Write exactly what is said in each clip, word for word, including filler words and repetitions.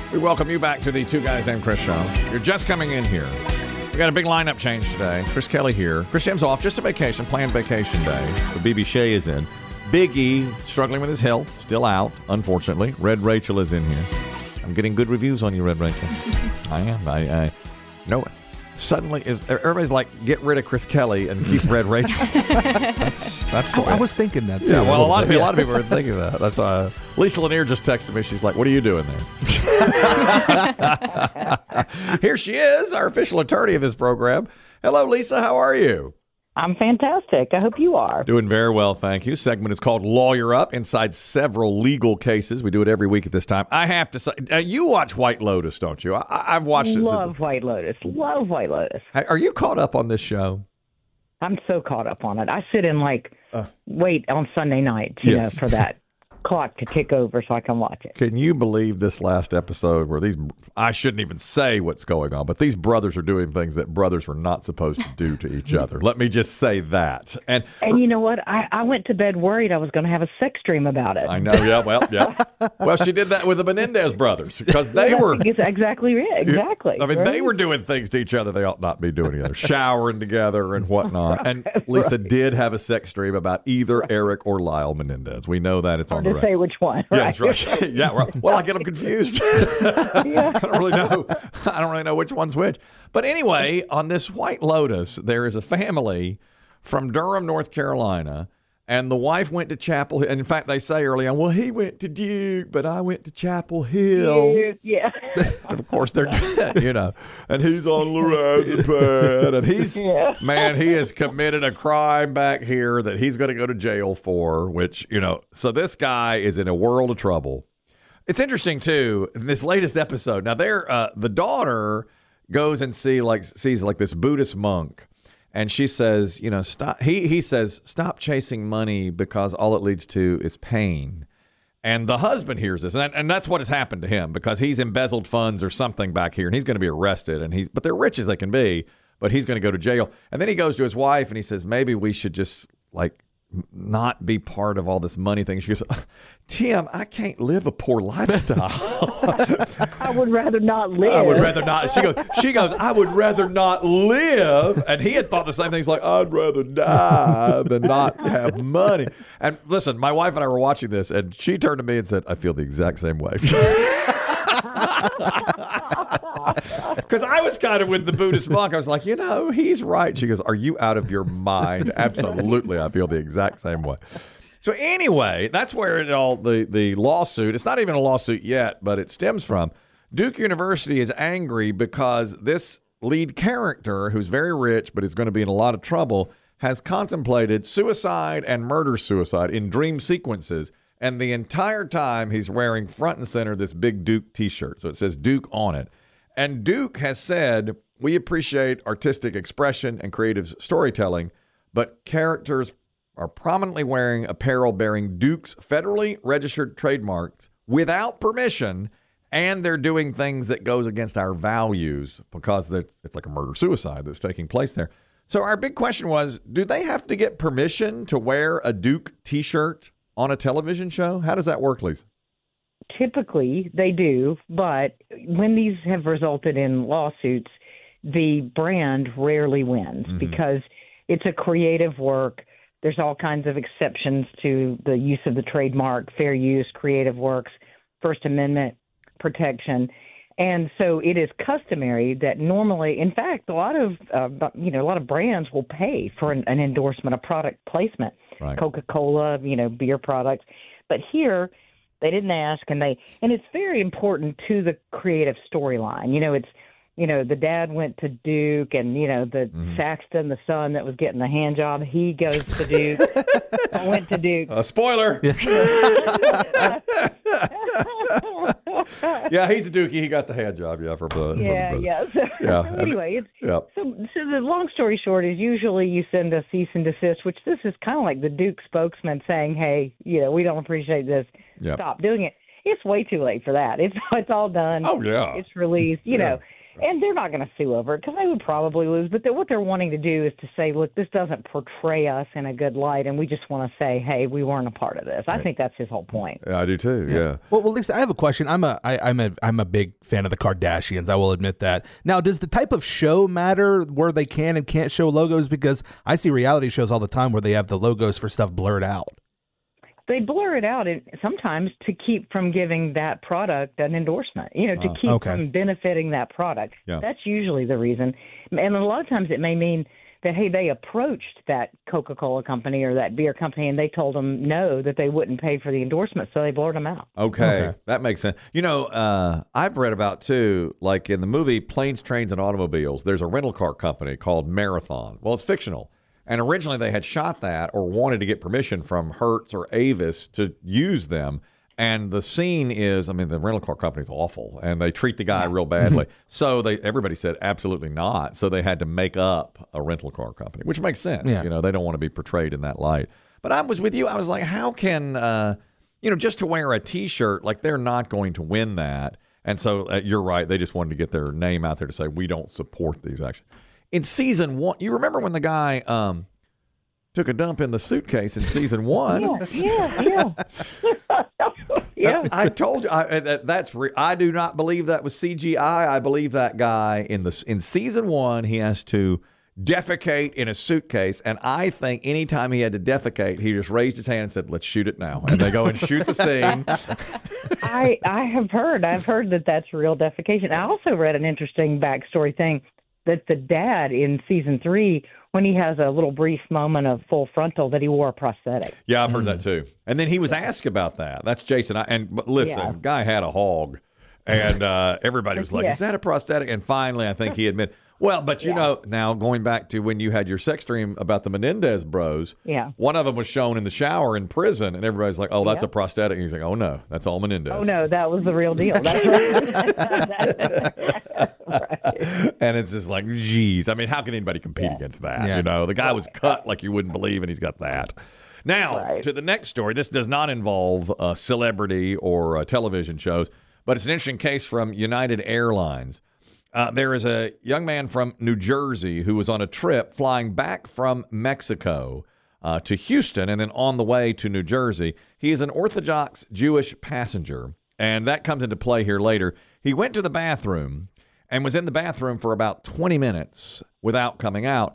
We welcome you back to the Two Guys Named Chris show. You're just coming in here. We got a big lineup change today. Chris Kelly here. Chris M's off, just a vacation, planned vacation day. But B B Shea is in. Big E, struggling with his health, still out, unfortunately. Red Rachel is in here. I'm getting good reviews on you, Red Rachel. I am. I, I know it. Suddenly, is everybody's like, get rid of Chris Kelly and keep Red Rachel. that's that's what I, I was thinking that. Too, yeah, well, a lot of people, yeah. a lot of people are thinking that. That's why Lisa Lanier just texted me. She's like, "What are you doing there?" Here she is, our official attorney of this program. Hello, Lisa. How are you? I'm fantastic. I hope you are. Doing very well, thank you. Segment is called Lawyer Up, inside several legal cases. We do it every week at this time. I have to say, uh, you watch White Lotus, don't you? I, I've watched it. Love since... White Lotus. Love White Lotus. Are you caught up on this show? I'm so caught up on it. I sit and like Uh, wait on Sunday nights, you yes. know, for that clock to tick over so I can watch it. Can you believe this last episode where these, I shouldn't even say what's going on, but these brothers are doing things that brothers were not supposed to do to each other. Let me just say that. And And you know what? I, I went to bed worried I was going to have a sex dream about it. I know, yeah, well, yeah. Well, she did that with the Menendez brothers because they were. It's exactly right. Exactly. I mean, right? they were doing things to each other they ought not be doing together, showering together and whatnot. And Lisa Right. did have a sex dream about either Eric or Lyle Menendez. We know that. It's on Hard the to record. say which one. Yeah, Right? that's right. Yeah, well, well, I get them confused. I don't really know. I don't really know which one's which. But anyway, on this White Lotus, there is a family from Durham, North Carolina, and the wife went to Chapel Hill. And in fact, they say early on, well, he went to Duke, but I went to Chapel Hill. Yeah. And of course, they're, you know, and he's on lorazepam, and he's, Yeah. man, he has committed a crime back here that he's going to go to jail for, which, you know, so this guy is in a world of trouble. It's interesting, too, in this latest episode. Now, they're, uh, the daughter goes and see like sees like this Buddhist monk, and she says, you know, stop. He, he says, stop chasing money because all it leads to is pain. And the husband hears this, and, that, and that's what has happened to him because he's embezzled funds or something back here, and he's going to be arrested. And he's, but they're rich as they can be, but he's going to go to jail. And then he goes to his wife, and he says, maybe we should just like not be part of all this money thing. She goes, Tim, I can't live a poor lifestyle. I would rather not live. I would rather not. She goes, she goes, I would rather not live. And he had thought the same thing. He's like, I'd rather die than not have money. And listen, my wife and I were watching this, and she turned to me and said, I feel the exact same way. Because I was kind of with the Buddhist monk. I was like, you know, he's right. She goes, are you out of your mind? Absolutely. I feel the exact same way. So anyway, that's where it all, the, the lawsuit, it's not even a lawsuit yet, but it stems from. Duke University is angry because this lead character, who's very rich but is going to be in a lot of trouble, has contemplated suicide and murder-suicide in dream sequences. And the entire time he's wearing front and center this big Duke t-shirt. So it says Duke on it. And Duke has said, we appreciate artistic expression and creative storytelling, but characters are prominently wearing apparel bearing Duke's federally registered trademarks without permission, and they're doing things that goes against our values because it's like a murder-suicide that's taking place there. So our big question was, do they have to get permission to wear a Duke t-shirt on a television show? How does that work, Lisa? Typically, they do, but when these have resulted in lawsuits, the brand rarely wins mm-hmm. because it's a creative work. There's all kinds of exceptions to the use of the trademark, fair use, creative works, First Amendment protection. And so it is customary that normally, in fact, a lot of, uh, you know, a lot of brands will pay for an, an endorsement, a product placement, right. Coca-Cola, you know, beer products. But here, they didn't ask, and they and it's very important to the creative storyline. You know, it's you know the dad went to Duke, and you know the mm-hmm. Saxton, the son that was getting the hand job, he goes to Duke. I went to Duke. Uh, spoiler. Yeah, he's a Dookie. He got the hand job. Yeah, for the yeah, for the yeah. So, yeah. so anyway, it's yeah. so so the long story short is usually you send a cease and desist, which this is kind of like the Duke spokesman saying, "Hey, you know, we don't appreciate this. Yep. Stop doing it." It's way too late for that. It's it's all done. Oh yeah, it's released. You yeah. know, And they're not going to sue over it because they would probably lose. But they're, what they're wanting to do is to say, look, this doesn't portray us in a good light, and we just want to say, hey, we weren't a part of this. I think that's his whole point. Yeah, I do too. Yeah. yeah. Well, well, Lisa, I have a question. I'm a I, I'm a I'm a big fan of the Kardashians. I will admit that. Now, does the type of show matter where they can and can't show logos? Because I see reality shows all the time where they have the logos for stuff blurred out. They blur it out and sometimes to keep from giving that product an endorsement, you know, to Oh, keep okay. from benefiting that product. Yeah. That's usually the reason. And a lot of times it may mean that, hey, they approached that Coca-Cola company or that beer company and they told them no, that they wouldn't pay for the endorsement, so they blurred them out. Okay. Okay. That makes sense. You know, uh, I've read about, too, like in the movie Planes, Trains, and Automobiles, there's a rental car company called Marathon. Well, it's fictional. And originally they had shot that or wanted to get permission from Hertz or Avis to use them. And the scene is, I mean, the rental car company's awful, and they treat the guy real badly. So they everybody said absolutely not. So they had to make up a rental car company, which makes sense. Yeah. You know, they don't want to be portrayed in that light. But I was with you. I was like, how can, uh, you know, just to wear a T-shirt, like they're not going to win that. And so uh, you're right. They just wanted to get their name out there to say, we don't support these actions. In season one, you remember when the guy um, took a dump in the suitcase in season one? Yeah, yeah, yeah. yeah. I told you I, that that's re- I do not believe that was C G I. I believe that guy in the in season one he has to defecate in a suitcase, and I think anytime he had to defecate, he just raised his hand and said, "Let's shoot it now," and they go and shoot the scene. I I have heard. I've heard that that's real defecation. I also read an interesting backstory thing that the dad in season three, when he has a little brief moment of full frontal, that he wore a prosthetic. Yeah, I've heard that too. And then he was asked about that. That's Jason. I, and but listen, Yeah. guy had a hog, and uh, everybody was like, Yeah. "Is that a prosthetic?" And finally, I think he admitted, "Well, but you Yeah. know, now going back to when you had your sex dream about the Menendez bros, Yeah. one of them was shown in the shower in prison, and everybody's like, "Oh, that's Yeah. a prosthetic." And he's like, "Oh no, that's all Menendez." Oh no, that was the real deal. That's right. That's right. And it's just like, geez. I mean, how can anybody compete against that? Yeah. You know, the guy was cut like you wouldn't believe, and he's got that. Now, Right. to the next story. This does not involve uh, celebrity or uh, television shows, but it's an interesting case from United Airlines. Uh, there is a young man from New Jersey who was on a trip flying back from Mexico uh, to Houston and then on the way to New Jersey. He is an Orthodox Jewish passenger, and that comes into play here later. He went to the bathroom and was in the bathroom for about twenty minutes without coming out.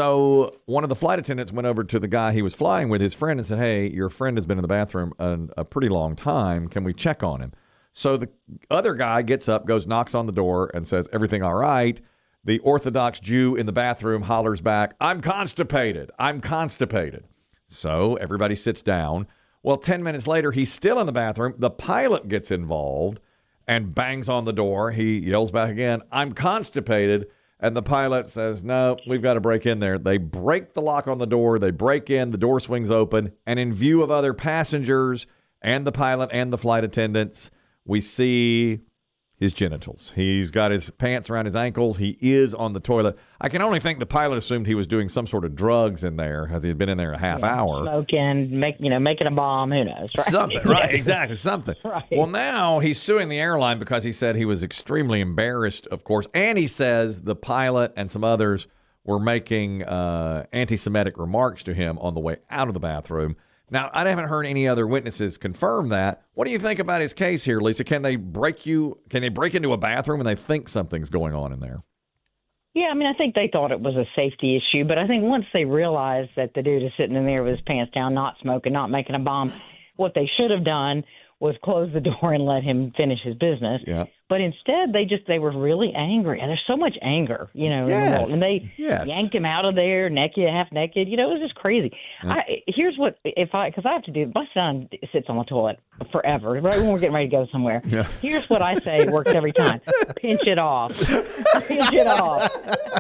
So one of the flight attendants went over to the guy he was flying with, his friend, and said, "Hey, your friend has been in the bathroom a, a pretty long time. Can we check on him?" So the other guy gets up, goes, knocks on the door, and says, "Everything all right?" The Orthodox Jew in the bathroom hollers back, "I'm constipated. I'm constipated." So everybody sits down. Well, ten minutes later, he's still in the bathroom. The pilot gets involved and bangs on the door. He yells back again, "I'm constipated." And the pilot says, "No, we've got to break in there." They break the lock on the door. They break in. The door swings open. And in view of other passengers and the pilot and the flight attendants, we see his genitals. He's got his pants around his ankles. He is on the toilet. I can only think the pilot assumed he was doing some sort of drugs in there, as he had been in there a half hour. Smoking, make you know, making a bomb. Who knows? Right? Something, right? Exactly, something. Right. Well, now he's suing the airline because he said he was extremely embarrassed, of course, and he says the pilot and some others were making uh, anti-Semitic remarks to him on the way out of the bathroom. Now, I haven't heard any other witnesses confirm that. What do you think about his case here, Lisa? Can they break you? Can they break into a bathroom and they think something's going on in there? Yeah, I mean, I think they thought it was a safety issue, but I think once they realized that the dude is sitting in there with his pants down, not smoking, not making a bomb, what they should have done was close the door and let him finish his business. Yeah. But instead, they just they were really angry, and there's so much anger, you know, in the Yes. world. And they Yes. yanked him out of there, naked, half naked. You know, it was just crazy. I, here's what if I because I have to do. My son sits on the toilet forever, right when we're getting ready to go somewhere. Yeah. Here's what I say works every time: pinch it off, pinch it off.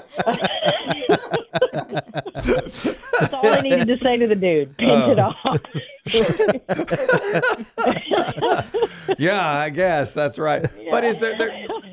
That's all I needed to say to the dude. Pinch it off. Yeah, I guess that's right. But is there, there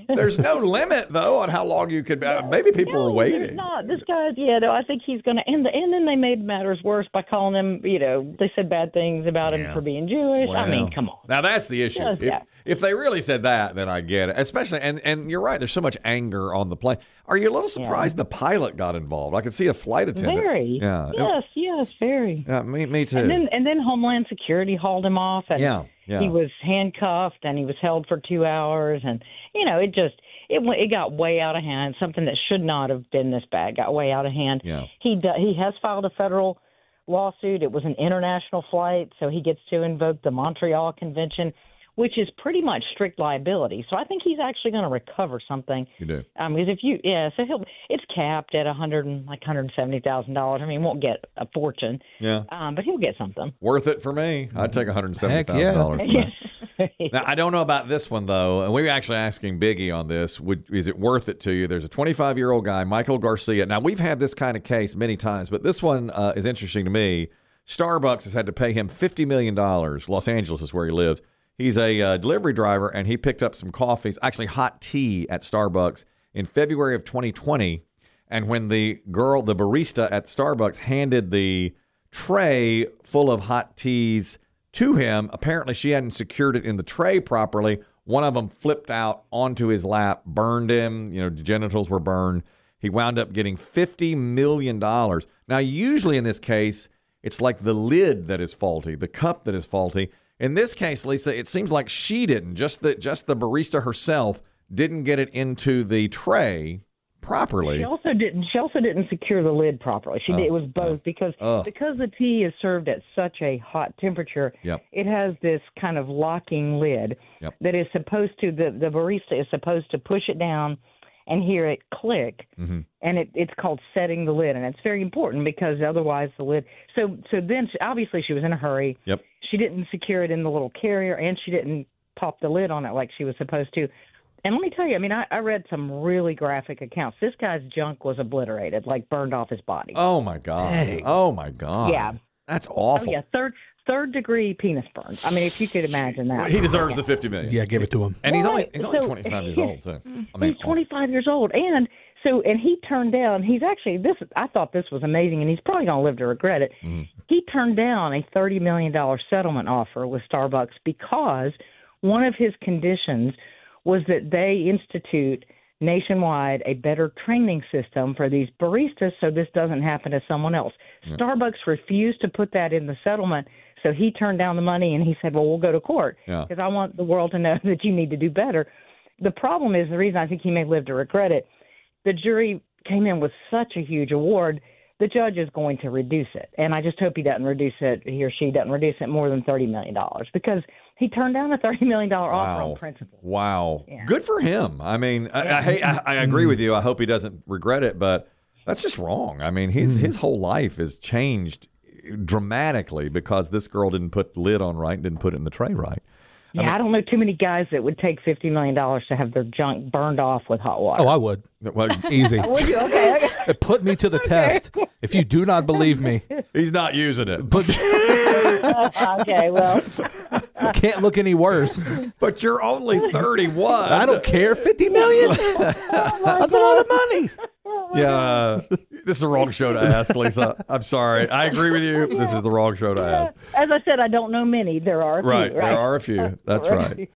There's no limit though on how long you could. Uh, maybe people no, were waiting. There's not. This guy's. Yeah, no, I think he's going to. And the, and then they made matters worse by calling him. You know, they said bad things about him Yeah. for being Jewish. Well, I mean, come on. Now that's the issue. Yes, if, yeah. if they really said that, then I get it. Especially, and and you're right. There's so much anger on the plane. Are you a little surprised the pilot got involved? I could see a flight attendant. Very. Yeah. Yes. Yes. Very. Yeah. Me. Me too. And then and then Homeland Security hauled him off, and Yeah, yeah. he was handcuffed, and he was held for two hours, and you know, it just it went- it got way out of hand. Something that should not have been this bad got way out of hand. Yeah. He do, he has filed a federal lawsuit. It was an international flight, so he gets to invoke the Montreal Convention, which is pretty much strict liability. So I think he's actually going to recover something. You do. Um, because if you, yeah, so he'll, it's capped at a hundred and like hundred seventy thousand dollars. I mean, he won't get a fortune. Yeah. Um, but he'll get something. Worth it for me. I'd take one hundred seventy thousand Heck dollars for that. Now, I don't know about this one, though, and we were actually asking Biggie on this. Would, is it worth it to you? There's a twenty-five-year-old guy, Michael Garcia. Now, we've had this kind of case many times, but this one uh, is interesting to me. Starbucks has had to pay him fifty million dollars. Los Angeles is where he lives. He's a uh, delivery driver, and he picked up some coffees, actually hot tea at Starbucks in February of twenty twenty. And when the girl, the barista at Starbucks, handed the tray full of hot teas to him, apparently she hadn't secured it in the tray properly. One of them flipped out onto his lap, burned him. You know, genitals were burned. He wound up getting fifty million dollars. Now, usually in this case, it's like the lid that is faulty, the cup that is faulty. In this case, Lisa, it seems like she didn't. Just the just the barista herself didn't get it into the tray properly. She also didn't. She also didn't secure the lid properly. She Oh, did. It was both because oh. because the tea is served at such a hot temperature. Yep. It has this kind of locking lid Yep. that is supposed to. The the barista is supposed to push it down and hear it click, Mm-hmm. and it, it's called setting the lid, and it's very important because otherwise the lid. So so then she, obviously she was in a hurry. Yep. She didn't secure it in the little carrier, and she didn't pop the lid on it like she was supposed to. And let me tell you, I mean, I, I read some really graphic accounts. This guy's junk was obliterated, like burned off his body. Oh my god. Dang. Oh my god. Yeah. That's Oh, awful. yeah, third third degree penis burn. I mean, if you could imagine that. He deserves the fifty million. Yeah, give it to him. And he's only Right. he's only So- twenty-five years old too. I mean, He's twenty-five years old, and so and he turned down. He's actually this. I thought this was amazing, and he's probably going to live to regret it. Mm-hmm. He turned down a thirty million dollar settlement offer with Starbucks because one of his conditions was that they institute nationwide a better training system for these baristas, so this doesn't happen to someone else. Starbucks refused to put that in the settlement. So he turned down the money, and he said, well, we'll go to court Yeah. because I want the world to know that you need to do better. The problem is, the reason I think he may live to regret it, the jury came in with such a huge award, the judge is going to reduce it. And I just hope he doesn't reduce it, he or she doesn't reduce it more than thirty million dollars because he turned down a thirty million dollars offer Wow. on principle. Wow. Yeah. Good for him. I mean, I, I, hate- I, I agree with you. I hope he doesn't regret it, but that's just wrong. I mean, his his whole life has changed dramatically because this girl didn't put the lid on right and didn't put it in the tray right. Yeah, I, don't know too many guys that would take fifty million dollars to have their junk burned off with hot water. Oh, I would. Well, Easy. Would you? Okay, okay. It put me to the test. If you do not believe me, he's not using it. but okay, well, can't look any worse. But you're only thirty-one. I don't care. fifty million? That's a lot of money. Yeah, uh, this is the wrong show to ask, Lisa. I'm sorry. I agree with you. This is the wrong show to ask. as I said, I don't know many. There are a few, Right, right? there are a few. That's right.